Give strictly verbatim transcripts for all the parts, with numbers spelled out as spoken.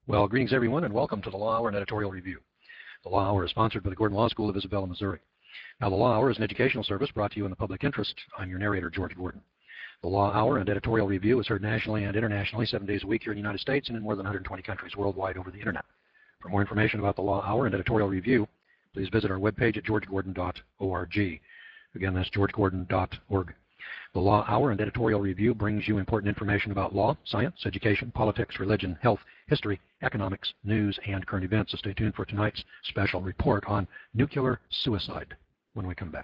Well, greetings everyone, and welcome to the Law Hour and Editorial Review. The Law Hour is sponsored by the Gordon Law School of Isabella, Missouri. Now, the Law Hour is an educational service brought to you in the public interest. I'm your narrator, George Gordon. The Law Hour and Editorial Review is heard nationally and internationally seven days a week here in the United States and in more than one hundred twenty countries worldwide over the Internet. For more information about the Law Hour and Editorial Review, please visit our webpage at george gordon dot org. Again, that's george gordon dot org. The Law Hour and Editorial Review brings you important information about law, science, education, politics, religion, health, history, economics, news, and current events. So stay tuned for tonight's special report on nuclear suicide when we come back.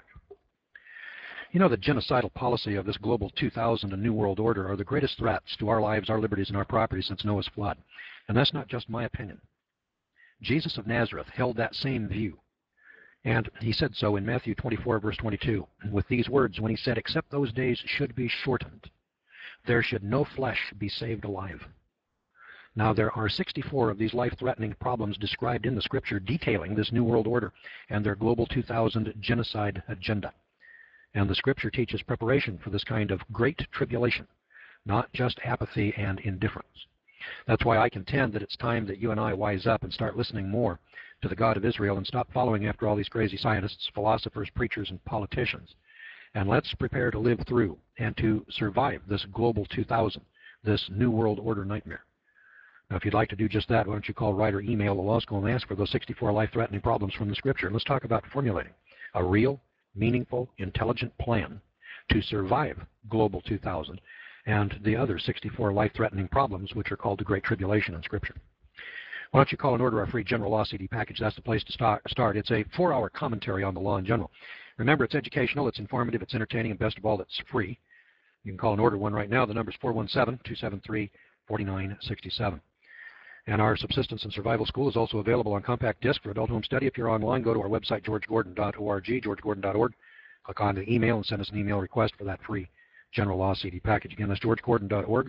You know, the genocidal policy of this global two thousand and New World Order are the greatest threats to our lives, our liberties, and our property since Noah's flood. And that's not just my opinion. Jesus of Nazareth held that same view. And he said so in Matthew twenty-four, verse twenty-two, with these words, when he said, except those days should be shortened, there should no flesh be saved alive. Now, there are sixty-four of these life-threatening problems described in the Scripture detailing this New World Order and their global two thousand genocide agenda. And the Scripture teaches preparation for this kind of great tribulation, not just apathy and indifference. That's why I contend that it's time that you and I wise up and start listening more to the God of Israel and stop following after all these crazy scientists, philosophers, preachers, and politicians. And let's prepare to live through and to survive this global two thousand, this New World Order nightmare. Now, if you'd like to do just that, why don't you call, write, or email the law school and ask for those sixty-four life-threatening problems from the Scripture. And let's talk about formulating a real, meaningful, intelligent plan to survive global two thousand and the other sixty-four life-threatening problems which are called the Great Tribulation in Scripture. Why don't you call and order our free General Law C D package? That's the place to start. It's a four-hour commentary on the law in general. Remember, it's educational, it's informative, it's entertaining, and best of all, it's free. You can call and order one right now. The number is four one seven, two seven three, four nine six seven. And our Subsistence and Survival School is also available on compact disc for adult home study. If you're online, go to our website, george gordon dot org, george gordon dot org. Click on the email and send us an email request for that free General Law C D package. Again, that's george gordon dot org.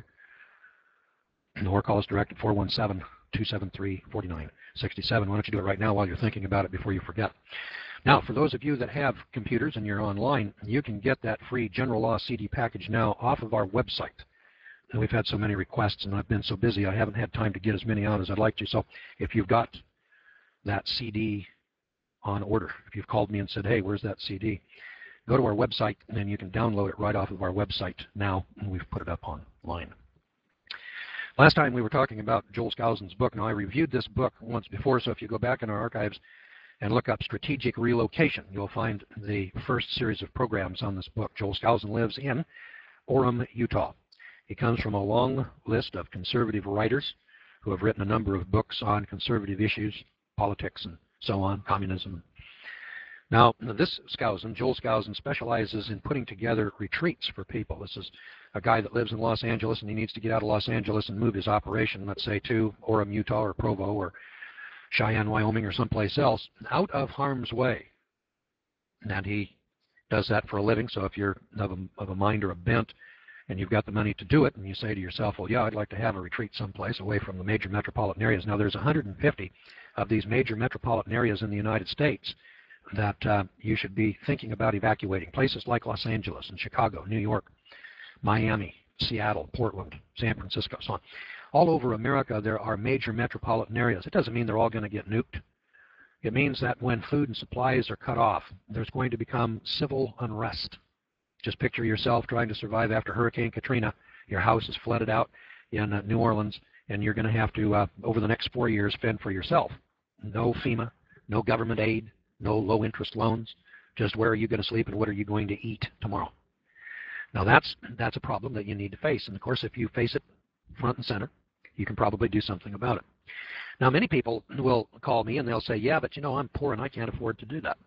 Or call us direct at four one seven, two seven three, four nine six seven. Why don't you do it right now while you're thinking about it before you forget. Now, for those of you that have computers and you're online, you can get that free General Law C D package now off of our website. And we've had so many requests, and I've been so busy, I haven't had time to get as many out as I'd like to. So if you've got that C D on order, if you've called me and said, hey, where's that C D? Go to our website, and then you can download it right off of our website now, and we've put it up online. Last time we were talking about Joel Skousen's book. Now, I reviewed this book once before, so if you go back in our archives and look up Strategic Relocation, you'll find the first series of programs on this book. Joel Skousen lives in Orem, Utah. He comes from a long list of conservative writers who have written a number of books on conservative issues, politics, and so on, communism. Now, this Skousen, Joel Skousen, specializes in putting together retreats for people. This is a guy that lives in Los Angeles, and he needs to get out of Los Angeles and move his operation, let's say, to Orem, Utah, or Provo, or Cheyenne, Wyoming, or someplace else, out of harm's way. And he does that for a living, so if you're of a, of a mind or a bent, and you've got the money to do it, and you say to yourself, well, yeah, I'd like to have a retreat someplace away from the major metropolitan areas. Now, there's one hundred fifty of these major metropolitan areas in the United States that uh, you should be thinking about evacuating. Places like Los Angeles and Chicago, New York, Miami, Seattle, Portland, San Francisco, so on. All over America, there are major metropolitan areas. It doesn't mean they're all going to get nuked. It means that when food and supplies are cut off, there's going to become civil unrest. Just picture yourself trying to survive after Hurricane Katrina. Your house is flooded out in uh, New Orleans, and you're going to have to, uh, over the next four years, fend for yourself. No FEMA, no government aid, no low-interest loans. Just where are you going to sleep and what are you going to eat tomorrow? Now, that's, that's a problem that you need to face. And, of course, if you face it front and center, you can probably do something about it. Now, many people will call me and they'll say, yeah, but, you know, I'm poor and I can't afford to do that.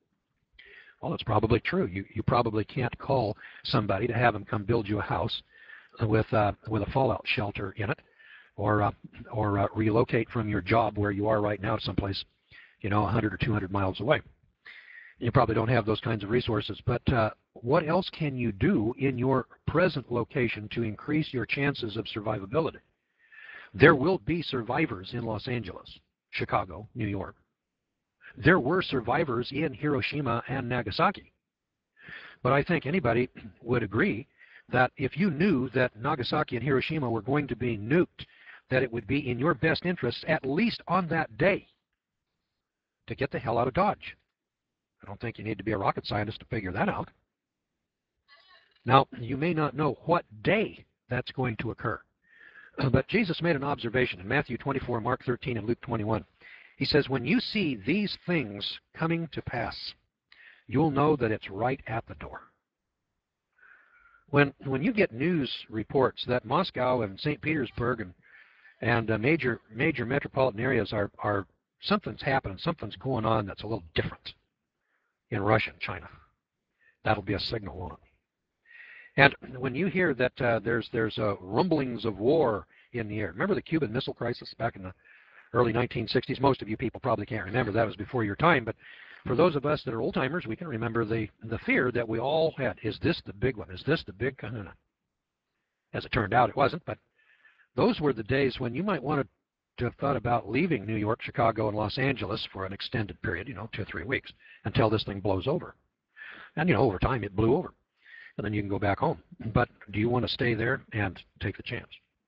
Well, that's probably true. You, you probably can't call somebody to have them come build you a house with, uh, with a fallout shelter in it, or, uh, or uh, relocate from your job where you are right now to someplace, you know, one hundred or two hundred miles away. You probably don't have those kinds of resources. But uh, what else can you do in your present location to increase your chances of survivability? There will be survivors in Los Angeles, Chicago, New York. There were survivors in Hiroshima and Nagasaki. But I think anybody would agree that if you knew that Nagasaki and Hiroshima were going to be nuked, that it would be in your best interests, at least on that day, to get the hell out of Dodge. I don't think you need to be a rocket scientist to figure that out. Now, you may not know what day that's going to occur, but Jesus made an observation in Matthew twenty-four, Mark thirteen, and Luke twenty-one. He says, when you see these things coming to pass, you'll know that it's right at the door. When, when you get news reports that Moscow and Saint Petersburg and, and uh, major, major metropolitan areas are, are, something's happening, something's going on that's a little different in Russia and China, that'll be a signal, won't it? And when you hear that uh, there's, there's uh, rumblings of war in the air, remember the Cuban Missile Crisis back in the early nineteen sixties? Most of you people probably can't remember. That was before your time. But for those of us that are old-timers, we can remember the, the fear that we all had. Is this the big one? Is this the big one? As it turned out, it wasn't. But those were the days when you might want to have thought about leaving New York, Chicago, and Los Angeles for an extended period, you know, two or three weeks, until this thing blows over. And, you know, over time, it blew over. And then you can go back home. But do you want to stay there and take the chance?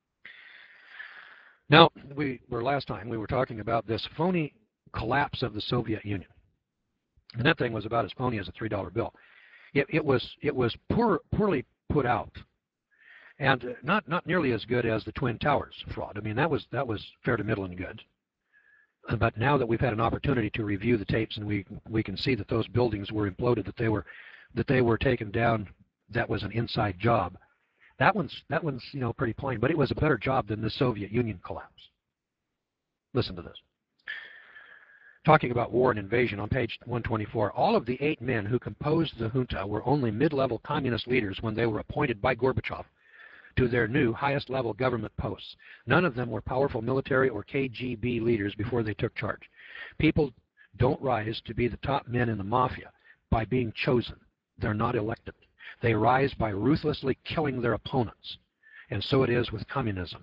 Now, we were last time, we were talking about this phony collapse of the Soviet Union. And that thing was about as phony as a three dollar bill. It, it was, it was poor, poorly put out, and not, not nearly as good as the Twin Towers fraud. I mean, that was, that was fair to middling good. But now that we've had an opportunity to review the tapes and we, we can see that those buildings were imploded, that they were, that they were taken down, that was an inside job. That one's, that one's, you know, pretty plain, but it was a better job than the Soviet Union collapse. Listen to this. Talking about war and invasion on page one twenty-four, all of the eight men who composed the junta were only mid-level communist leaders when they were appointed by Gorbachev to their new highest-level government posts. None of them were powerful military or K G B leaders before they took charge. People don't rise to be the top men in the mafia by being chosen. They're not elected. They rise by ruthlessly killing their opponents. And so it is with communism.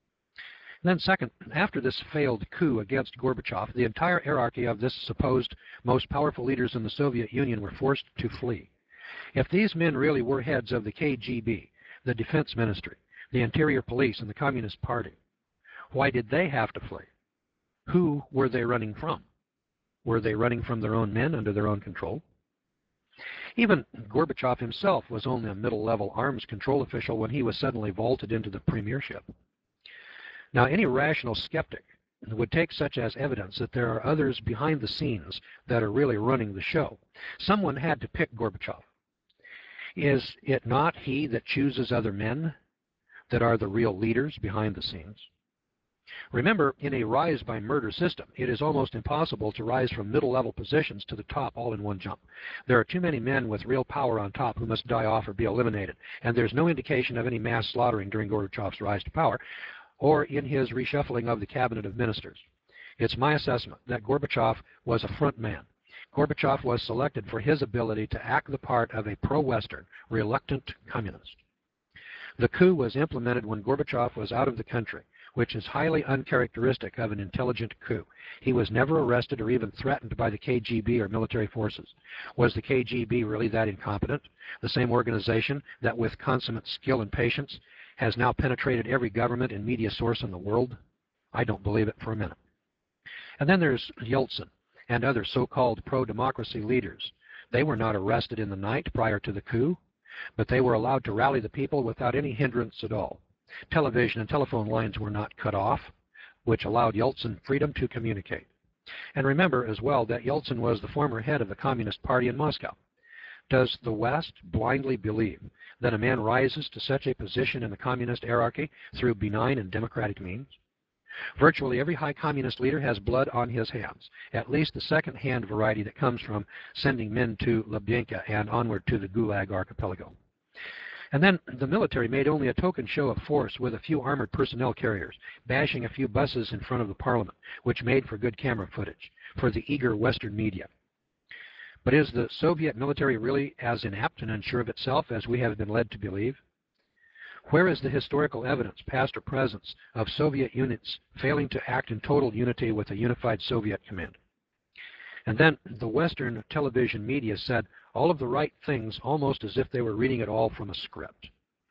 And then second, after this failed coup against Gorbachev, the entire hierarchy of this supposed most powerful leaders in the Soviet Union were forced to flee. If these men really were heads of the K G B, the Defense Ministry, the Interior Police, and the Communist Party, why did they have to flee? Who were they running from? Were they running from their own men under their own control? Even Gorbachev himself was only a middle-level arms control official when he was suddenly vaulted into the premiership. Now, any rational skeptic would take such as evidence that there are others behind the scenes that are really running the show. Someone had to pick Gorbachev. Is it not he that chooses other men that are the real leaders behind the scenes? Remember, in a rise-by-murder system, it is almost impossible to rise from middle-level positions to the top all in one jump. There are too many men with real power on top who must die off or be eliminated, and there's no indication of any mass slaughtering during Gorbachev's rise to power or in his reshuffling of the cabinet of ministers. It's my assessment that Gorbachev was a front man. Gorbachev was selected for his ability to act the part of a pro-Western, reluctant communist. The coup was implemented when Gorbachev was out of the country, which is highly uncharacteristic of an intelligent coup. He was never arrested or even threatened by the K G B or military forces. Was the K G B really that incompetent? The same organization that with consummate skill and patience has now penetrated every government and media source in the world? I don't believe it for a minute. And then there's Yeltsin and other so-called pro-democracy leaders. They were not arrested in the night prior to the coup, but they were allowed to rally the people without any hindrance at all. Television and telephone lines were not cut off, which allowed Yeltsin freedom to communicate. And remember as well that Yeltsin was the former head of the Communist Party in Moscow. Does the West blindly believe that a man rises to such a position in the communist hierarchy through benign and democratic means? Virtually every high communist leader has blood on his hands, at least the second-hand variety that comes from sending men to Lubyanka and onward to the Gulag archipelago. And then the military made only a token show of force with a few armored personnel carriers, bashing a few buses in front of the parliament, which made for good camera footage for the eager Western media. But is the Soviet military really as inept and unsure of itself as we have been led to believe? Where is the historical evidence, past or present, of Soviet units failing to act in total unity with a unified Soviet command? And then the Western television media said all of the right things almost as if they were reading it all from a script.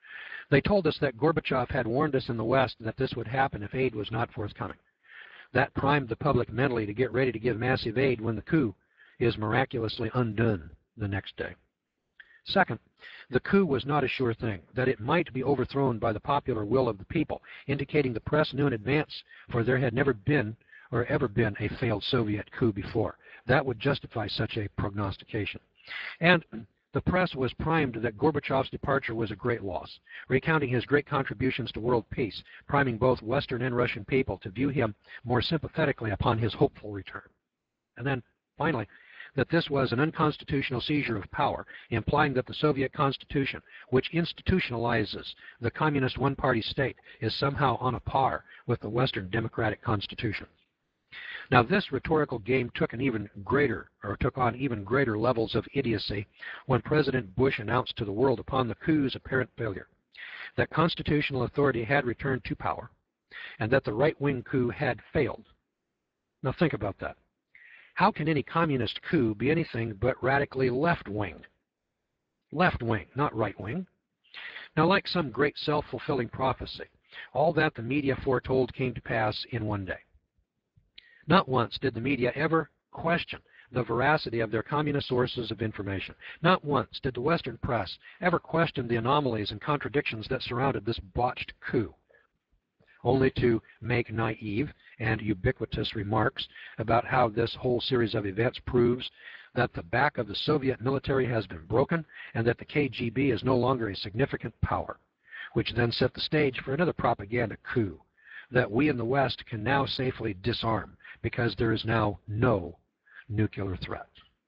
They told us that Gorbachev had warned us in the West that this would happen if aid was not forthcoming. That primed the public mentally to get ready to give massive aid when the coup is miraculously undone the next day. Second, the coup was not a sure thing, that it might be overthrown by the popular will of the people, indicating the press knew in advance, for there had never been or ever been a failed Soviet coup before. That would justify such a prognostication. And the press was primed that Gorbachev's departure was a great loss, recounting his great contributions to world peace, priming both Western and Russian people to view him more sympathetically upon his hopeful return. And then, finally, that this was an unconstitutional seizure of power, implying that the Soviet Constitution, which institutionalizes the communist one-party state, is somehow on a par with the Western democratic constitution. Now, this rhetorical game took an even greater, or took on even greater levels of idiocy when President Bush announced to the world upon the coup's apparent failure that constitutional authority had returned to power and that the right-wing coup had failed. Now, think about that. How can any communist coup be anything but radically left-wing? Left-wing, not right-wing. Now, like some great self-fulfilling prophecy, all that the media foretold came to pass in one day. Not once did the media ever question the veracity of their communist sources of information. Not once did the Western press ever question the anomalies and contradictions that surrounded this botched coup, only to make naive and ubiquitous remarks about how this whole series of events proves that the back of the Soviet military has been broken and that the K G B is no longer a significant power, which then set the stage for another propaganda coup that we in the West can now safely disarm because there is now no nuclear threat.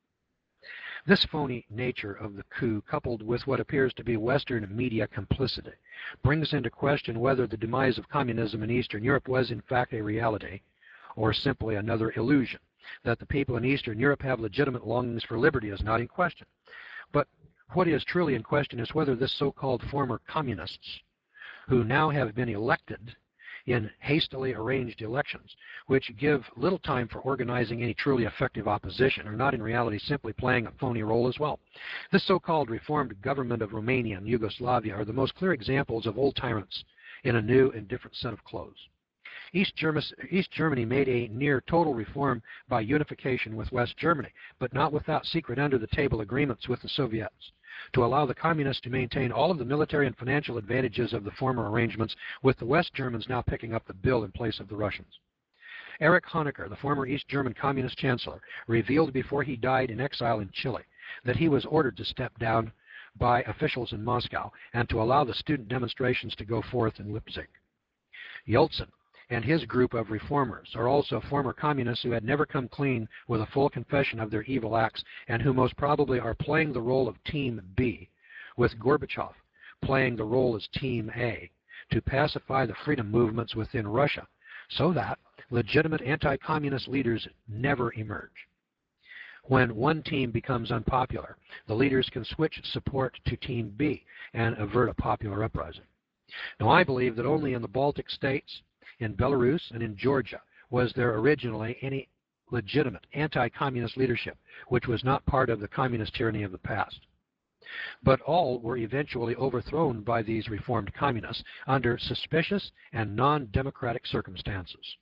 This phony nature of the coup, coupled with what appears to be Western media complicity, brings into question whether the demise of communism in Eastern Europe was in fact a reality or simply another illusion. That the people in Eastern Europe have legitimate longings for liberty is not in question. But what is truly in question is whether this so-called former communists, who now have been elected in hastily arranged elections, which give little time for organizing any truly effective opposition, are not in reality simply playing a phony role as well. This so-called reformed government of Romania and Yugoslavia are the most clear examples of old tyrants in a new and different set of clothes. East Germany, East Germany made a near total reform by unification with West Germany, but not without secret under-the-table agreements with the Soviets, to allow the communists to maintain all of the military and financial advantages of the former arrangements, with the West Germans now picking up the bill in place of the Russians. Erich Honecker, the former East German communist chancellor, revealed before he died in exile in Chile that he was ordered to step down by officials in Moscow and to allow the student demonstrations to go forth in Leipzig. Yeltsin and his group of reformers are also former communists who had never come clean with a full confession of their evil acts and who most probably are playing the role of Team B, with Gorbachev playing the role as Team A, to pacify the freedom movements within Russia so that legitimate anti-communist leaders never emerge. When one team becomes unpopular, the leaders can switch support to Team B and avert a popular uprising. Now, I believe that only in the Baltic states, in Belarus, and in Georgia was there originally any legitimate anti-communist leadership which was not part of the communist tyranny of the past. But all were eventually overthrown by these reformed communists under suspicious and non-democratic circumstances.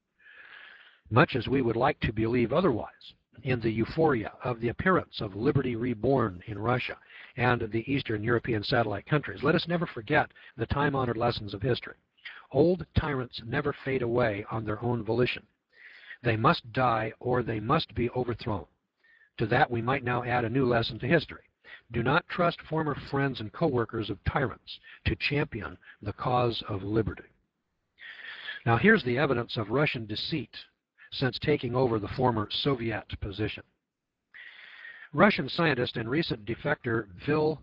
Much as we would like to believe otherwise, in the euphoria of the appearance of liberty reborn in Russia and the Eastern European satellite countries, let us never forget the time-honored lessons of history. Old tyrants never fade away on their own volition. They must die or they must be overthrown. To that we might now add a new lesson to history. Do not trust former friends and co-workers of tyrants to champion the cause of liberty. Now here's the evidence of Russian deceit since taking over the former Soviet position. Russian scientist and recent defector Vil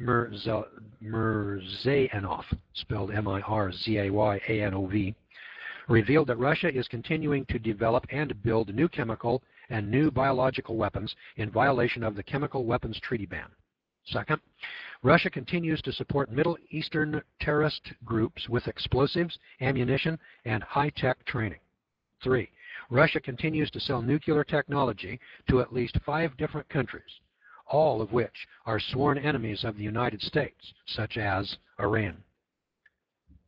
Mirzayanov, spelled M I R Z A Y A N O V, revealed that Russia is continuing to develop and build new chemical and new biological weapons in violation of the Chemical Weapons Treaty ban. Second, Russia continues to support Middle Eastern terrorist groups with explosives, ammunition, and high-tech training. Three, Russia continues to sell nuclear technology to at least five different countries, all of which are sworn enemies of the United States, such as Iran.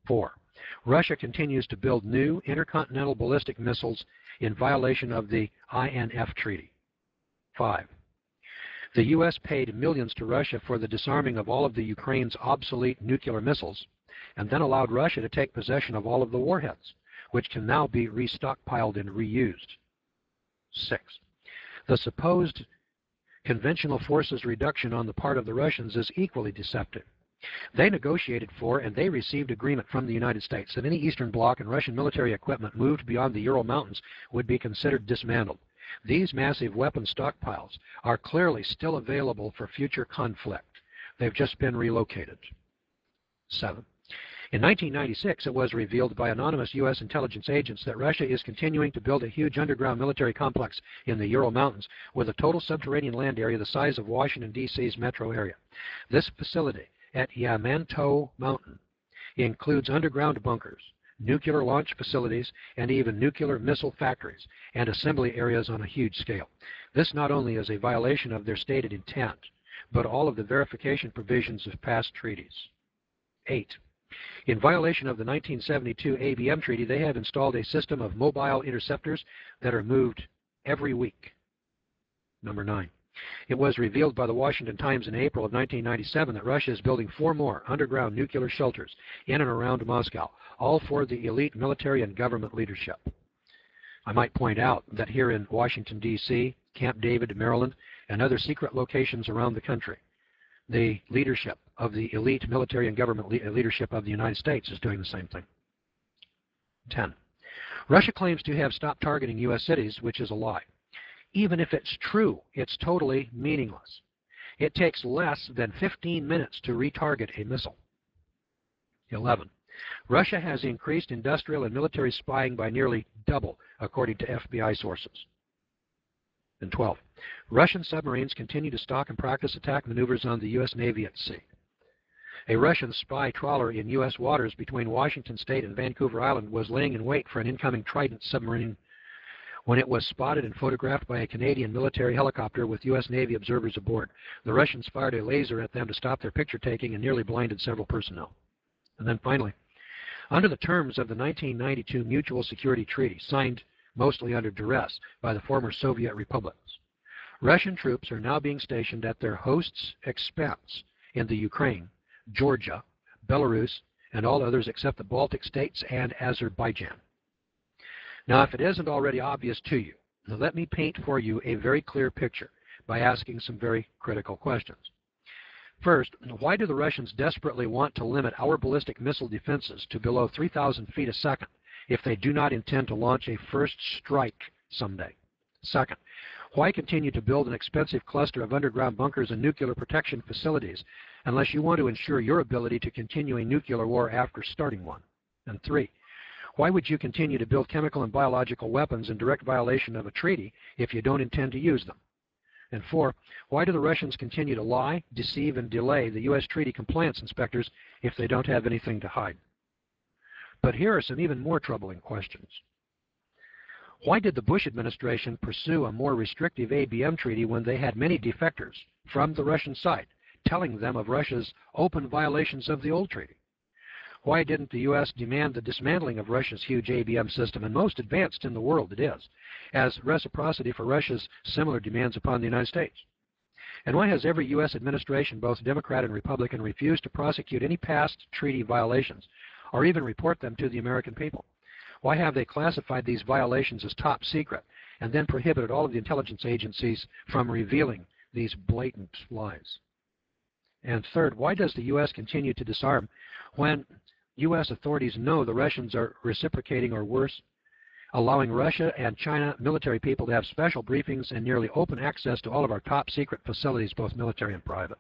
Four, Russia continues to build new intercontinental ballistic missiles in violation of the I N F Treaty. Five, the U S paid millions to Russia for the disarming of all of the Ukraine's obsolete nuclear missiles, and then allowed Russia to take possession of all of the warheads, which can now be restockpiled and reused. Six, the supposed conventional forces reduction on the part of the Russians is equally deceptive. They negotiated for and they received agreement from the United States that any Eastern Bloc and Russian military equipment moved beyond the Ural Mountains would be considered dismantled. These massive weapon stockpiles are clearly still available for future conflict. They've just been relocated. Seven. In nineteen ninety-six, it was revealed by anonymous U S intelligence agents that Russia is continuing to build a huge underground military complex in the Ural Mountains with a total subterranean land area the size of Washington, D C's metro area. This facility at Yamato Mountain includes underground bunkers, nuclear launch facilities, and even nuclear missile factories and assembly areas on a huge scale. This not only is a violation of their stated intent, but all of the verification provisions of past treaties. Eight. In violation of the nineteen seventy-two A B M Treaty, they have installed a system of mobile interceptors that are moved every week. Number nine. It was revealed by the Washington Times in April of nineteen ninety-seven that Russia is building four more underground nuclear shelters in and around Moscow, all for the elite military and government leadership. I might point out that here in Washington, D C, Camp David, Maryland, and other secret locations around the country, the leadership of the elite military and government le leadership of the United States is doing the same thing. Ten. Russia claims to have stopped targeting U S cities, which is a lie. Even if it's true, it's totally meaningless. It takes less than fifteen minutes to retarget a missile. Eleven. Russia has increased industrial and military spying by nearly double, according to F B I sources. And twelve. Russian submarines continue to stalk and practice attack maneuvers on the U S Navy at sea. A Russian spy trawler in U S waters between Washington State and Vancouver Island was laying in wait for an incoming Trident submarine when it was spotted and photographed by a Canadian military helicopter with U S Navy observers aboard. The Russians fired a laser at them to stop their picture taking and nearly blinded several personnel. And then finally, under the terms of the nineteen ninety-two Mutual Security Treaty, signed mostly under duress by the former Soviet republics, Russian troops are now being stationed at their hosts' expense in the Ukraine, Georgia, Belarus, and all others except the Baltic states and Azerbaijan. Now, if it isn't already obvious to you, let me paint for you a very clear picture by asking some very critical questions. First, why do the Russians desperately want to limit our ballistic missile defenses to below three thousand feet a second if they do not intend to launch a first strike someday? Second, why continue to build an expensive cluster of underground bunkers and nuclear protection facilities unless you want to ensure your ability to continue a nuclear war after starting one? And three, why would you continue to build chemical and biological weapons in direct violation of a treaty if you don't intend to use them? And four, why do the Russians continue to lie, deceive, and delay the U S treaty compliance inspectors if they don't have anything to hide? But here are some even more troubling questions. Why did the Bush administration pursue a more restrictive A B M treaty when they had many defectors from the Russian side telling them of Russia's open violations of the old treaty? Why didn't the U S demand the dismantling of Russia's huge A B M system, and most advanced in the world it is, as reciprocity for Russia's similar demands upon the United States? And why has every U S administration, both Democrat and Republican, refused to prosecute any past treaty violations or even report them to the American people? Why have they classified these violations as top secret and then prohibited all of the intelligence agencies from revealing these blatant lies? And third, why does the U S continue to disarm when U S authorities know the Russians are reciprocating or worse, allowing Russia and China military people to have special briefings and nearly open access to all of our top secret facilities, both military and private?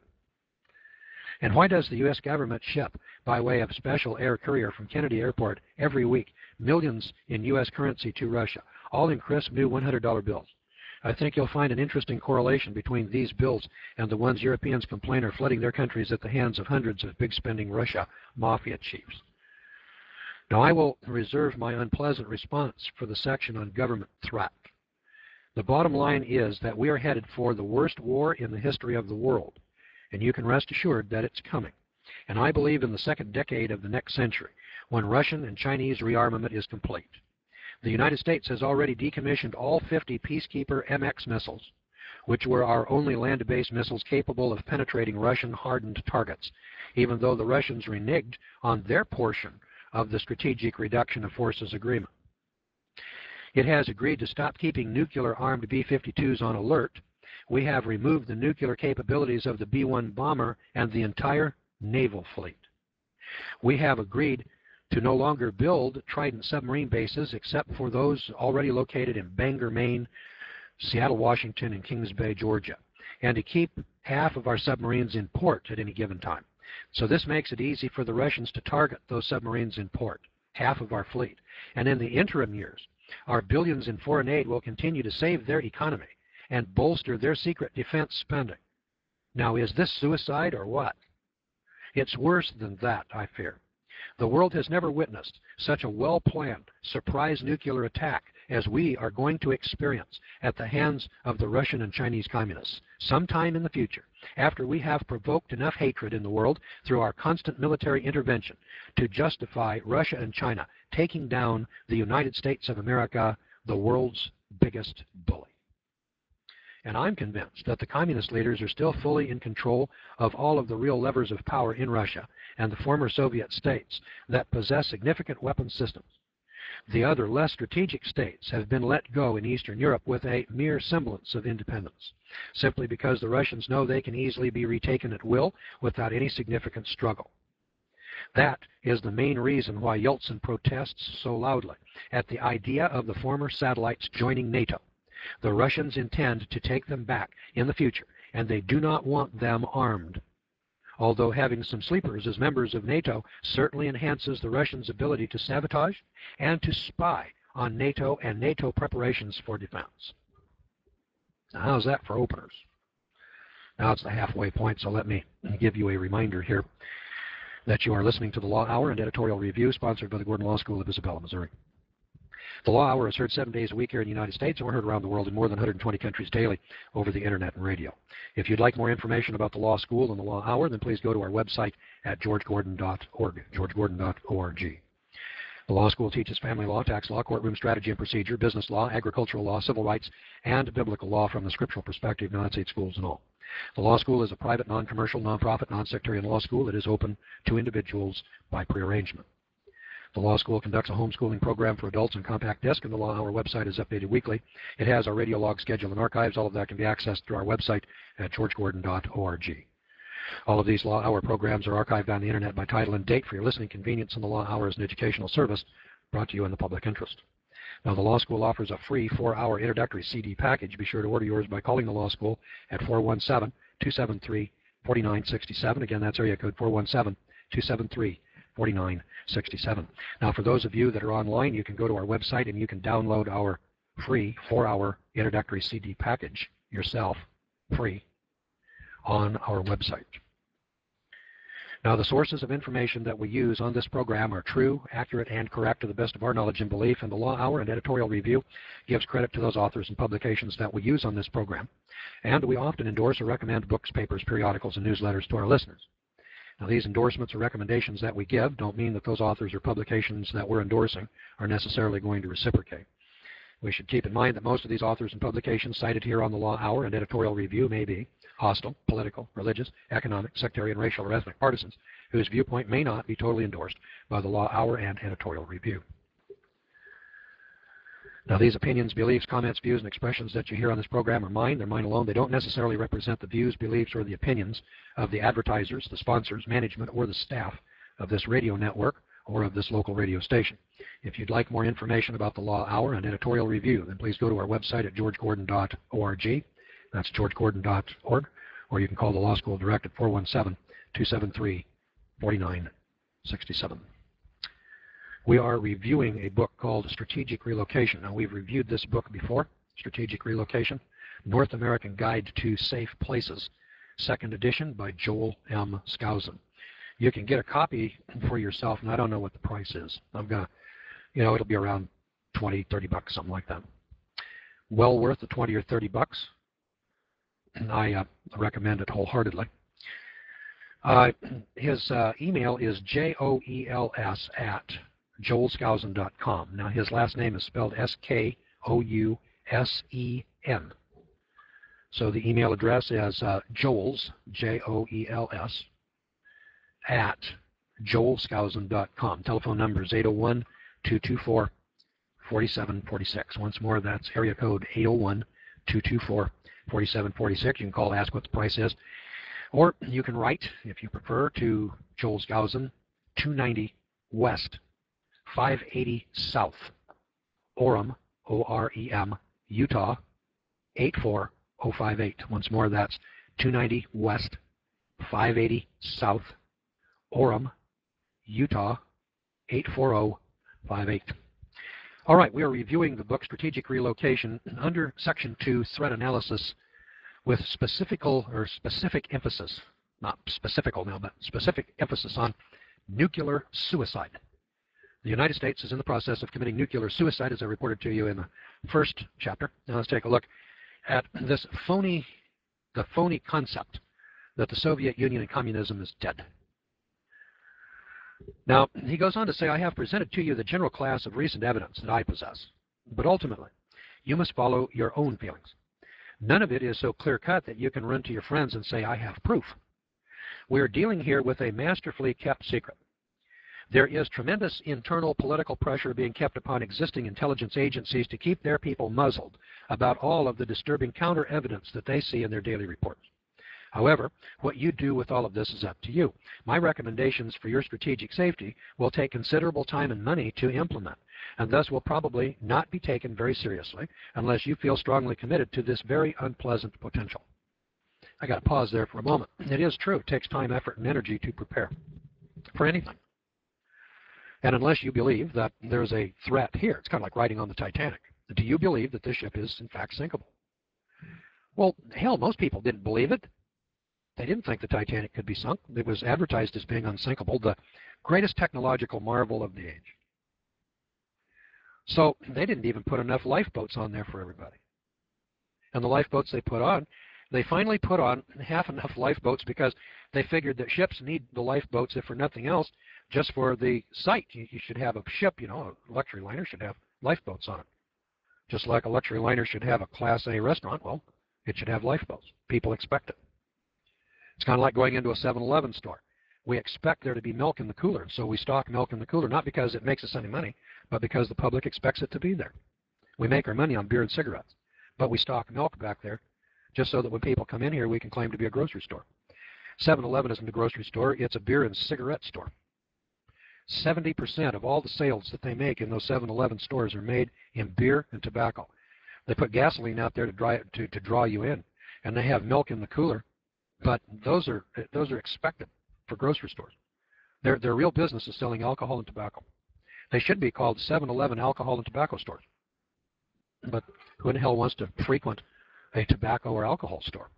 And why does the U S government ship, by way of special air courier from Kennedy Airport every week, millions in U S currency to Russia, all in crisp new one hundred dollar bills? I think you'll find an interesting correlation between these bills and the ones Europeans complain are flooding their countries at the hands of hundreds of big-spending Russia mafia chiefs. Now, I will reserve my unpleasant response for the section on government threat. The bottom line is that we are headed for the worst war in the history of the world, and you can rest assured that it's coming. And I believe in the second decade of the next century, when Russian and Chinese rearmament is complete. The United States has already decommissioned all fifty Peacekeeper M X missiles, which were our only land-based missiles capable of penetrating Russian-hardened targets, even though the Russians reneged on their portion of the Strategic Reduction of Forces Agreement. It has agreed to stop keeping nuclear-armed B fifty-twos on alert. We have removed the nuclear capabilities of the B one bomber and the entire naval fleet. We have agreed to no longer build Trident submarine bases except for those already located in Bangor, Maine, Seattle, Washington, and Kings Bay, Georgia, and to keep half of our submarines in port at any given time. So this makes it easy for the Russians to target those submarines in port, half of our fleet. And in the interim years, our billions in foreign aid will continue to save their economy and bolster their secret defense spending. Now, is this suicide or what? It's worse than that, I fear. The world has never witnessed such a well-planned surprise nuclear attack as we are going to experience at the hands of the Russian and Chinese communists sometime in the future, after we have provoked enough hatred in the world through our constant military intervention to justify Russia and China taking down the United States of America, the world's biggest bully. And I'm convinced that the communist leaders are still fully in control of all of the real levers of power in Russia and the former Soviet states that possess significant weapon systems. The other less strategic states have been let go in Eastern Europe with a mere semblance of independence, simply because the Russians know they can easily be retaken at will without any significant struggle. That is the main reason why Yeltsin protests so loudly at the idea of the former satellites joining NATO. The Russians intend to take them back in the future, and they do not want them armed. Although having some sleepers as members of NATO certainly enhances the Russians' ability to sabotage and to spy on NATO and NATO preparations for defense. Now, how's that for openers? Now it's the halfway point, so let me give you a reminder here that you are listening to the Law Hour and Editorial Review, sponsored by the Gordon Law School of Isabella, Missouri. The Law Hour is heard seven days a week here in the United States, and we're heard around the world in more than one hundred twenty countries daily over the Internet and radio. If you'd like more information about the Law School and the Law Hour, then please go to our website at george gordon dot org, george gordon dot org. The Law School teaches family law, tax law, courtroom strategy and procedure, business law, agricultural law, civil rights, and biblical law from the scriptural perspective, non-state schools and all. The Law School is a private, non-commercial, non-profit, non-sectarian law school that is open to individuals by prearrangement. The Law School conducts a homeschooling program for adults on compact disc, and the Law Hour website is updated weekly. It has our radio log schedule and archives. All of that can be accessed through our website at george gordon dot org. All of these Law Hour programs are archived on the Internet by title and date for your listening convenience, and the Law Hour is an educational service brought to you in the public interest. Now, the Law School offers a free four-hour introductory C D package. Be sure to order yours by calling the Law School at four one seven, two seven three, four nine six seven. Again, that's area code four one seven, two seven three, four nine six seven. Now, for those of you that are online, you can go to our website and you can download our free four-hour introductory C D package yourself, free, on our website. Now, the sources of information that we use on this program are true, accurate, and correct to the best of our knowledge and belief, and the Law Hour and Editorial Review gives credit to those authors and publications that we use on this program. And we often endorse or recommend books, papers, periodicals, and newsletters to our listeners. Now, these endorsements or recommendations that we give don't mean that those authors or publications that we're endorsing are necessarily going to reciprocate. We should keep in mind that most of these authors and publications cited here on the Law Hour and Editorial Review may be hostile, political, religious, economic, sectarian, racial, or ethnic partisans whose viewpoint may not be totally endorsed by the Law Hour and Editorial Review. Now, these opinions, beliefs, comments, views, and expressions that you hear on this program are mine. They're mine alone. They don't necessarily represent the views, beliefs, or the opinions of the advertisers, the sponsors, management, or the staff of this radio network or of this local radio station. If you'd like more information about the Law Hour and Editorial Review, then please go to our website at george gordon dot org. That's george gordon dot org, or you can call the Law School direct at four one seven, two seven three, four nine six seven. We are reviewing a book called Strategic Relocation. Now, we've reviewed this book before, Strategic Relocation, North American Guide to Safe Places, second edition by Joel M. Skousen. You can get a copy for yourself, and I don't know what the price is. I'm going to, you know, it'll be around twenty, thirty bucks, something like that. Well worth the twenty or thirty bucks, and I uh, recommend it wholeheartedly. Uh, his uh, email is J O E L S at joel skousen dot com. Now, his last name is spelled S K O U S E N. So the email address is uh, Joel's, J O E L S, at joel skousen dot com. Telephone number is eight oh one, two two four, four seven four six. Once more, that's area code eight oh one, two two four, four seven four six. You can call, ask what the price is. Or you can write, if you prefer, to Joel Skousen, two ninety West, five eighty South, Orem, O R E M, Utah, eight four oh five eight. Once more, that's two ninety West, five eighty South, Orem, Utah, eight four oh five eight. All right, we are reviewing the book Strategic Relocation under Section two, Threat Analysis, with specifical or specific emphasis, not specifical now, but specific emphasis on nuclear suicide. The United States is in the process of committing nuclear suicide, as I reported to you in the first chapter. Now let's take a look at this phony, the phony concept that the Soviet Union and communism is dead. Now, he goes on to say, I have presented to you the general class of recent evidence that I possess, but ultimately, you must follow your own feelings. None of it is so clear-cut that you can run to your friends and say, I have proof. We are dealing here with a masterfully kept secret. There is tremendous internal political pressure being kept upon existing intelligence agencies to keep their people muzzled about all of the disturbing counter-evidence that they see in their daily reports. However, what you do with all of this is up to you. My recommendations for your strategic safety will take considerable time and money to implement, and thus will probably not be taken very seriously unless you feel strongly committed to this very unpleasant potential. I got to pause there for a moment. It is true. It takes time, effort, and energy to prepare for anything. And unless you believe that there's a threat here, it's kind of like riding on the Titanic. Do you believe that this ship is, in fact, sinkable? Well, hell, most people didn't believe it. They didn't think the Titanic could be sunk. It was advertised as being unsinkable, the greatest technological marvel of the age. So they didn't even put enough lifeboats on there for everybody. And the lifeboats they put on, they finally put on half enough lifeboats because they figured that ships need the lifeboats, if for nothing else, just for the sight. You, you should have a ship, you know, a luxury liner should have lifeboats on it. Just like a luxury liner should have a Class A restaurant, well, it should have lifeboats. People expect it. It's kind of like going into a seven eleven store. We expect there to be milk in the cooler, so we stock milk in the cooler, not because it makes us any money, but because the public expects it to be there. We make our money on beer and cigarettes, but we stock milk back there just so that when people come in here, we can claim to be a grocery store. seven eleven isn't a grocery store, it's a beer and cigarette store. seventy percent of all the sales that they make in those seven eleven stores are made in beer and tobacco. They put gasoline out there to, dry, to, to draw you in, and they have milk in the cooler, but those are, those are expected for grocery stores. Their, their real business is selling alcohol and tobacco. They should be called seven eleven alcohol and tobacco stores. But who in the hell wants to frequent a tobacco or alcohol store?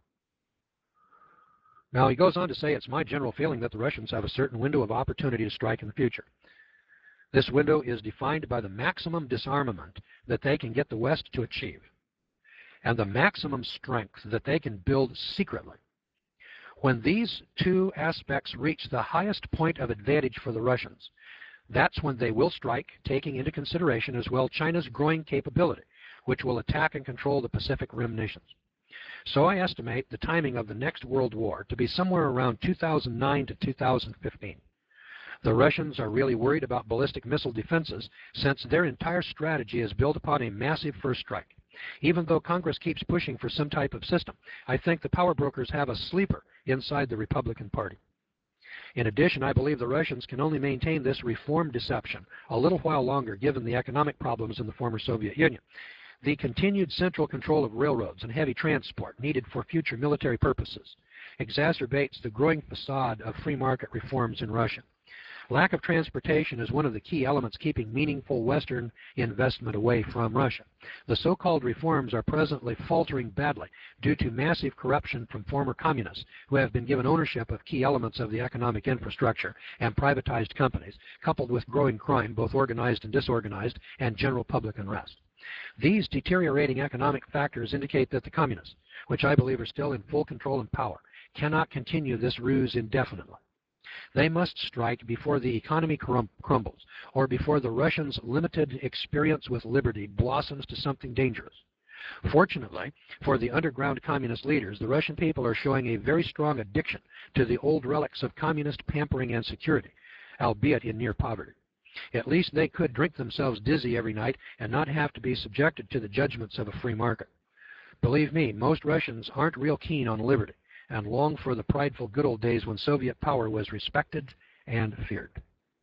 Now, he goes on to say, it's my general feeling that the Russians have a certain window of opportunity to strike in the future. This window is defined by the maximum disarmament that they can get the West to achieve, and the maximum strength that they can build secretly. When these two aspects reach the highest point of advantage for the Russians, that's when they will strike, taking into consideration as well China's growing capability, which will attack and control the Pacific Rim nations. So I estimate the timing of the next World War to be somewhere around two thousand nine to two thousand fifteen. The Russians are really worried about ballistic missile defenses since their entire strategy is built upon a massive first strike. Even though Congress keeps pushing for some type of system, I think the power brokers have a sleeper inside the Republican Party. In addition, I believe the Russians can only maintain this reform deception a little while longer given the economic problems in the former Soviet Union. The continued central control of railroads and heavy transport needed for future military purposes exacerbates the growing facade of free market reforms in Russia. Lack of transportation is one of the key elements keeping meaningful Western investment away from Russia. The so-called reforms are presently faltering badly due to massive corruption from former communists who have been given ownership of key elements of the economic infrastructure and privatized companies, coupled with growing crime, both organized and disorganized, and general public unrest. These deteriorating economic factors indicate that the communists, which I believe are still in full control and power, cannot continue this ruse indefinitely. They must strike before the economy crum crumbles, or before the Russians' limited experience with liberty blossoms to something dangerous. Fortunately for the underground communist leaders, the Russian people are showing a very strong addiction to the old relics of communist pampering and security, albeit in near poverty. At least they could drink themselves dizzy every night and not have to be subjected to the judgments of a free market. Believe me, most Russians aren't real keen on liberty and long for the prideful good old days when Soviet power was respected and feared.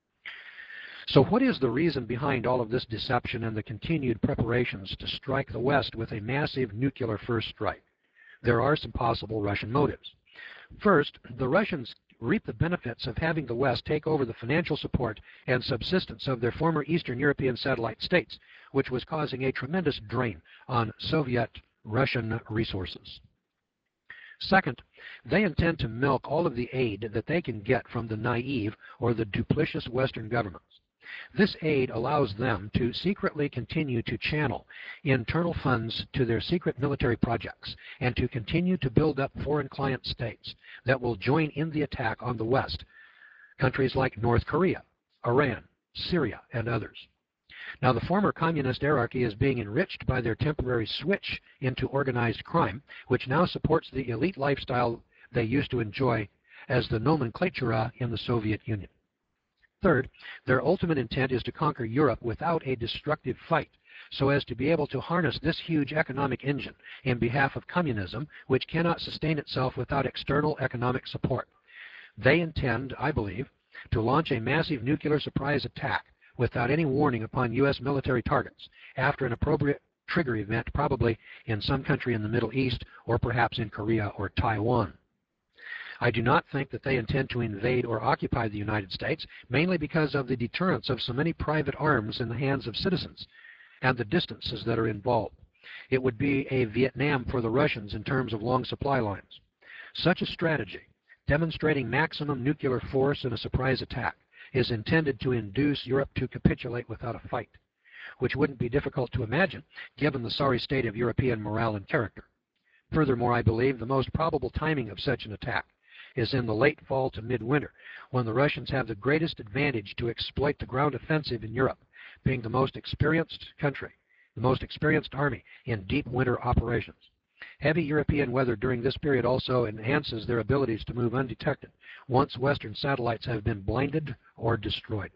So what is the reason behind all of this deception and the continued preparations to strike the West with a massive nuclear first strike? There are some possible Russian motives. First, the Russians reap the benefits of having the West take over the financial support and subsistence of their former Eastern European satellite states, which was causing a tremendous drain on Soviet-Russian resources. Second, they intend to milk all of the aid that they can get from the naive or the duplicitous Western governments. This aid allows them to secretly continue to channel internal funds to their secret military projects and to continue to build up foreign client states that will join in the attack on the West, countries like North Korea, Iran, Syria, and others. Now, the former communist hierarchy is being enriched by their temporary switch into organized crime, which now supports the elite lifestyle they used to enjoy as the nomenklatura in the Soviet Union. Third, their ultimate intent is to conquer Europe without a destructive fight, so as to be able to harness this huge economic engine in behalf of communism, which cannot sustain itself without external economic support. They intend, I believe, to launch a massive nuclear surprise attack without any warning upon U S military targets after an appropriate trigger event, probably in some country in the Middle East or perhaps in Korea or Taiwan. I do not think that they intend to invade or occupy the United States, mainly because of the deterrence of so many private arms in the hands of citizens and the distances that are involved. It would be a Vietnam for the Russians in terms of long supply lines. Such a strategy, demonstrating maximum nuclear force in a surprise attack, is intended to induce Europe to capitulate without a fight, which wouldn't be difficult to imagine given the sorry state of European morale and character. Furthermore, I believe the most probable timing of such an attack is in the late fall to midwinter, when the Russians have the greatest advantage to exploit the ground offensive in Europe, being the most experienced country, the most experienced army in deep winter operations. Heavy European weather during this period also enhances their abilities to move undetected once Western satellites have been blinded or destroyed.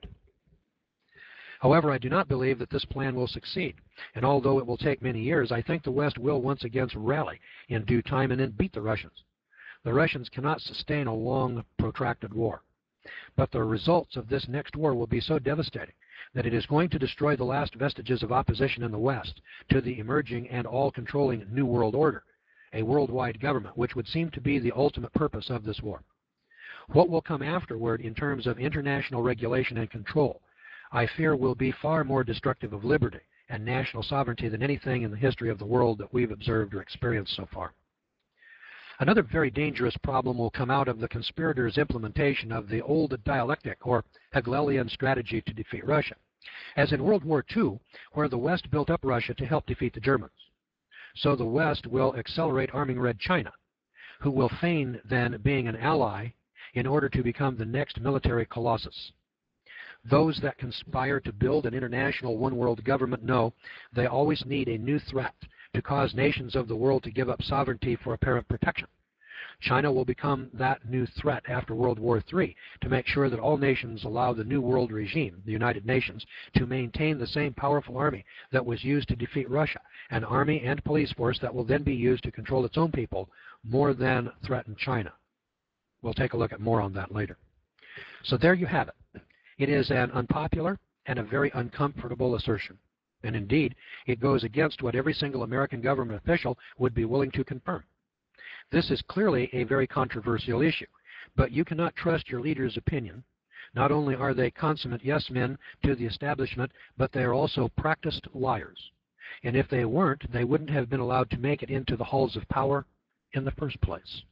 However, I do not believe that this plan will succeed, and although it will take many years, I think the West will once again rally in due time and then beat the Russians. The Russians cannot sustain a long, protracted war, but the results of this next war will be so devastating that it is going to destroy the last vestiges of opposition in the West to the emerging and all-controlling New World Order, a worldwide government, which would seem to be the ultimate purpose of this war. What will come afterward in terms of international regulation and control, I fear, will be far more destructive of liberty and national sovereignty than anything in the history of the world that we've observed or experienced so far. Another very dangerous problem will come out of the conspirators' implementation of the old dialectic or Hegelian strategy to defeat Russia, as in World War Two, where the West built up Russia to help defeat the Germans. So the West will accelerate arming Red China, who will feign then being an ally in order to become the next military colossus. Those that conspire to build an international one-world government know they always need a new threat to cause nations of the world to give up sovereignty for apparent protection. China will become that new threat after World War Three to make sure that all nations allow the New World regime, the United Nations, to maintain the same powerful army that was used to defeat Russia, an army and police force that will then be used to control its own people more than threaten China. We'll take a look at more on that later. So there you have it. It is an unpopular and a very uncomfortable assertion. And indeed, it goes against what every single American government official would be willing to confirm. This is clearly a very controversial issue, but you cannot trust your leader's opinion. Not only are they consummate yes men to the establishment, but they are also practiced liars. And if they weren't, they wouldn't have been allowed to make it into the halls of power in the first place.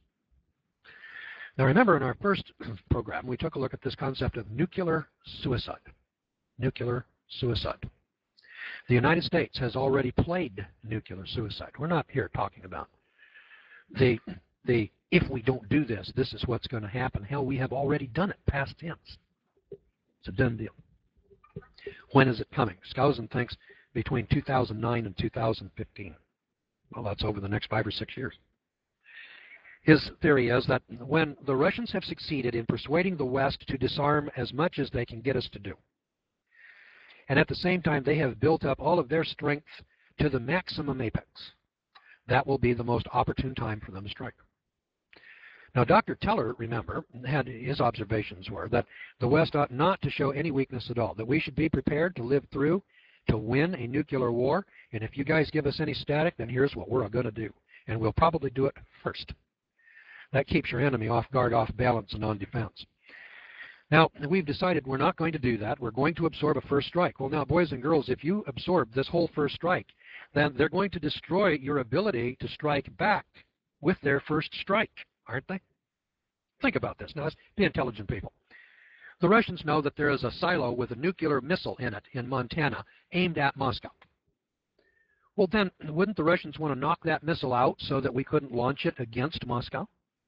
Now remember, in our first program, we took a look at this concept of nuclear suicide. Nuclear suicide. The United States has already played nuclear suicide. We're not here talking about the, the if we don't do this, this is what's going to happen. Hell, we have already done it, past tense. It's a done deal. When is it coming? Skousen thinks between two thousand nine and two thousand fifteen. Well, that's over the next five or six years. His theory is that when the Russians have succeeded in persuading the West to disarm as much as they can get us to do, and at the same time they have built up all of their strength to the maximum apex, that will be the most opportune time for them to strike. Now, Doctor Teller, remember, had his observations were that the West ought not to show any weakness at all, that we should be prepared to live through, to win a nuclear war, and if you guys give us any static, then here's what we're going to do, and we'll probably do it first. That keeps your enemy off guard, off balance, and on defense. Now, we've decided we're not going to do that. We're going to absorb a first strike. Well, now, boys and girls, if you absorb this whole first strike, then they're going to destroy your ability to strike back with their first strike, aren't they? Think about this. Now, let's be intelligent people. The Russians know that there is a silo with a nuclear missile in it in Montana aimed at Moscow. Well, then, wouldn't the Russians want to knock that missile out so that we couldn't launch it against Moscow?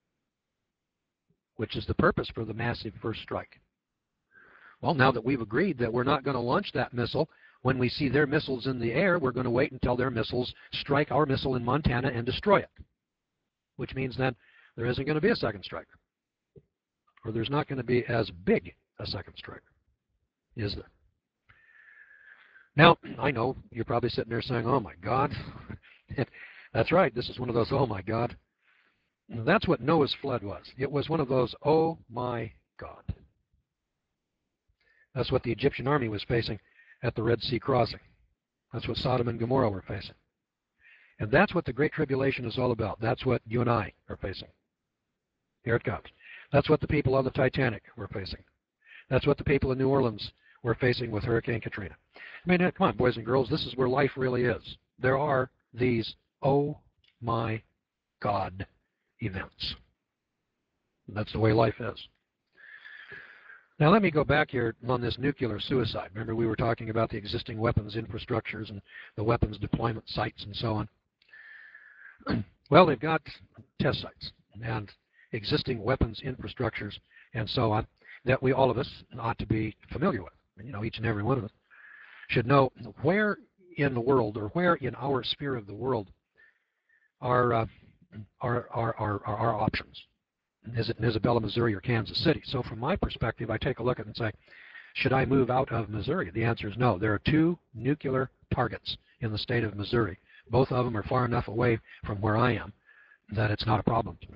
Which is the purpose for the massive first strike. Well, now that we've agreed that we're not going to launch that missile, when we see their missiles in the air, we're going to wait until their missiles strike our missile in Montana and destroy it. Which means then there isn't going to be a second strike. Or there's not going to be as big a second strike, is there? Now, I know you're probably sitting there saying, oh my God. That's right, this is one of those, oh my God. That's what Noah's flood was. It was one of those, oh my God. That's what the Egyptian army was facing at the Red Sea crossing. That's what Sodom and Gomorrah were facing. And that's what the Great Tribulation is all about. That's what you and I are facing. Here it comes. That's what the people on the Titanic were facing. That's what the people in New Orleans were facing with Hurricane Katrina. I mean, come on, boys and girls, this is where life really is. There are these, oh my God, events. That's the way life is. Now let me go back here on this nuclear suicide. Remember we were talking about the existing weapons infrastructures and the weapons deployment sites and so on. Well, they've got test sites and existing weapons infrastructures and so on that we, all of us, ought to be familiar with. You know, each and every one of us should know where in the world or where in our sphere of the world are uh, Are, are, are, are our options. Is it in Isabella, Missouri, or Kansas City? So from my perspective, I take a look at it and say, should I move out of Missouri? The answer is no. There are two nuclear targets in the state of Missouri. Both of them are far enough away from where I am that it's not a problem to me.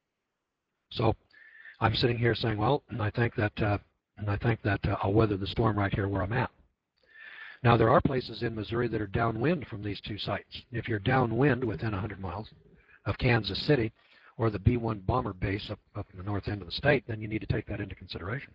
So I'm sitting here saying, well, I think that, uh, I think that uh, I'll weather the storm right here where I'm at. Now, there are places in Missouri that are downwind from these two sites. If you're downwind within one hundred miles of Kansas City or the B one bomber base up, up in the north end of the state, then you need to take that into consideration.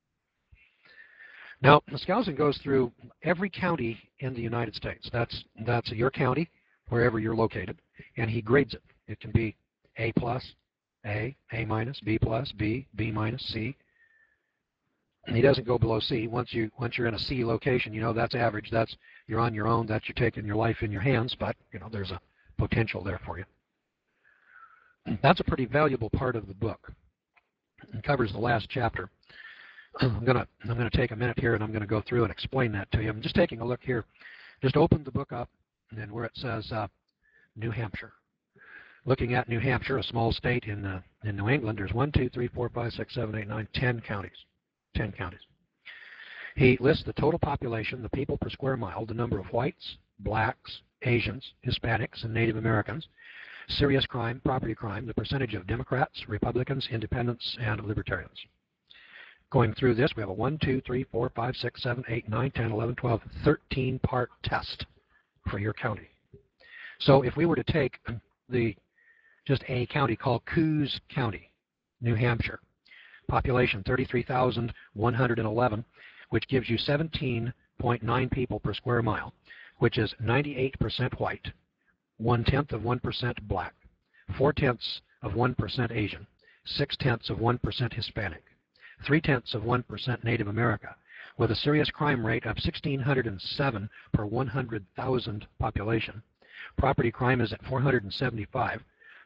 Now, Skousen goes through every county in the United States. That's, that's your county, wherever you're located, and he grades it. It can be A plus, A, A minus, B plus, B, B minus, C. And he doesn't go below C. Once, you, once you're in a C location, you know that's average. That's, you're on your own. That's you're taking your life in your hands, but you know there's a potential there for you. That's a pretty valuable part of the book. It covers the last chapter. I'm gonna I'm gonna take a minute here and I'm gonna go through and explain that to you. I'm just taking a look here. Just open the book up and then where it says uh, New Hampshire. Looking at New Hampshire, a small state in uh, in New England, there's one, two, three, four, five, six, seven, eight, nine, ten counties. Ten counties. He lists the total population, the people per square mile, the number of whites, blacks, Asians, Hispanics, and Native Americans, serious crime, property crime, the percentage of Democrats, Republicans, Independents, and Libertarians. Going through this, we have a one, two, three, four, five, six, seven, eight, nine, ten, eleven, twelve, thirteen part test for your county. So if we were to take the just a county called Coos County, New Hampshire, population thirty-three thousand one hundred eleven, which gives you seventeen point nine people per square mile, which is ninety-eight percent white, one-tenth of one percent black, four-tenths of one percent Asian, six-tenths of one percent Hispanic, three-tenths of one percent Native America, with a serious crime rate of one thousand six hundred seven per one hundred thousand population. Property crime is at four hundred seventy-five.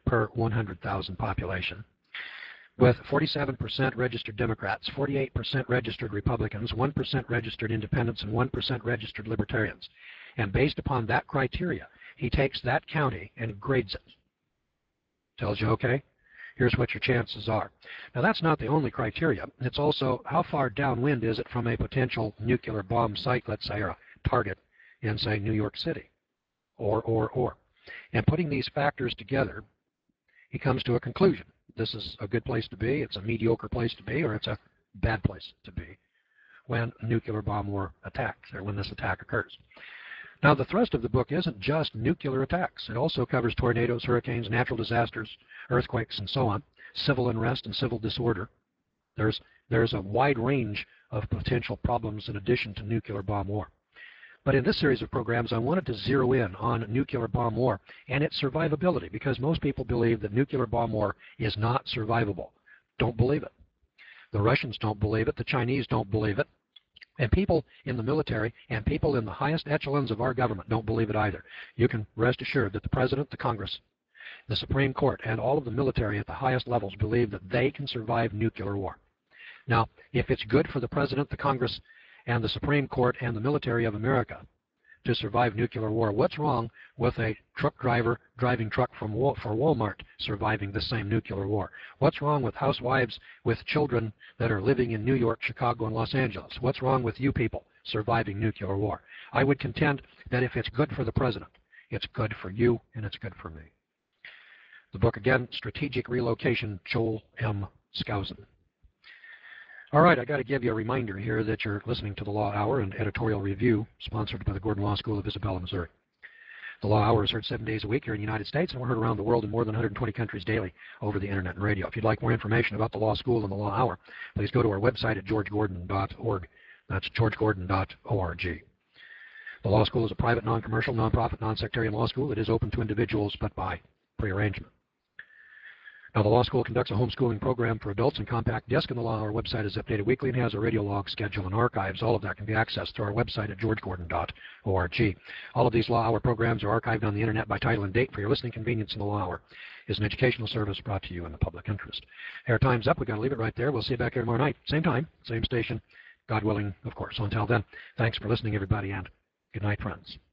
per one hundred thousand population, with forty-seven percent registered Democrats, forty-eight percent registered Republicans, one percent registered Independents, and one percent registered Libertarians. And based upon that criteria, he takes that county and grades it. Tells you, okay, here's what your chances are. Now, that's not the only criteria. It's also how far downwind is it from a potential nuclear bomb site, let's say, or a target in, say, New York City, or, or, or. And putting these factors together, he comes to a conclusion. This is a good place to be, it's a mediocre place to be, or it's a bad place to be when a nuclear bomb war attacks, or when this attack occurs. Now, the thrust of the book isn't just nuclear attacks. It also covers tornadoes, hurricanes, natural disasters, earthquakes, and so on, civil unrest and civil disorder. There's, there's a wide range of potential problems in addition to nuclear bomb war. But in this series of programs, I wanted to zero in on nuclear bomb war and its survivability, because most people believe that nuclear bomb war is not survivable. Don't believe it. The Russians don't believe it. The Chinese don't believe it. And people in the military and people in the highest echelons of our government don't believe it either. You can rest assured that the President, the Congress, the Supreme Court, and all of the military at the highest levels believe that they can survive nuclear war. Now, if it's good for the President, the Congress, and the Supreme Court and the military of America to survive nuclear war, what's wrong with a truck driver driving truck from Wal for Walmart surviving the same nuclear war? What's wrong with housewives with children that are living in New York, Chicago, and Los Angeles? What's wrong with you people surviving nuclear war? I would contend that if it's good for the President, it's good for you, and it's good for me. The book again, Strategic Relocation, Joel M. Skousen. All right, I got to give you a reminder here that you're listening to the Law Hour and Editorial Review, sponsored by the Gordon Law School of Isabella, Missouri. The Law Hour is heard seven days a week here in the United States, and we're heard around the world in more than one hundred twenty countries daily over the internet and radio. If you'd like more information about the Law School and the Law Hour, please go to our website at george gordon dot org. That's george gordon dot org. The Law School is a private, non-commercial, non-profit, non-sectarian law school that is open to individuals, but by prearrangement. Now, the Law School conducts a homeschooling program for adults in compact disc, and the Law Hour website is updated weekly and has a radio log schedule and archives. All of that can be accessed through our website at george gordon dot org. All of these Law Hour programs are archived on the internet by title and date for your listening convenience, and the Law Hour is an educational service brought to you in the public interest. Our time's up. We've got to leave it right there. We'll see you back here tomorrow night. Same time, same station, God willing, of course. So until then, thanks for listening, everybody, and good night, friends.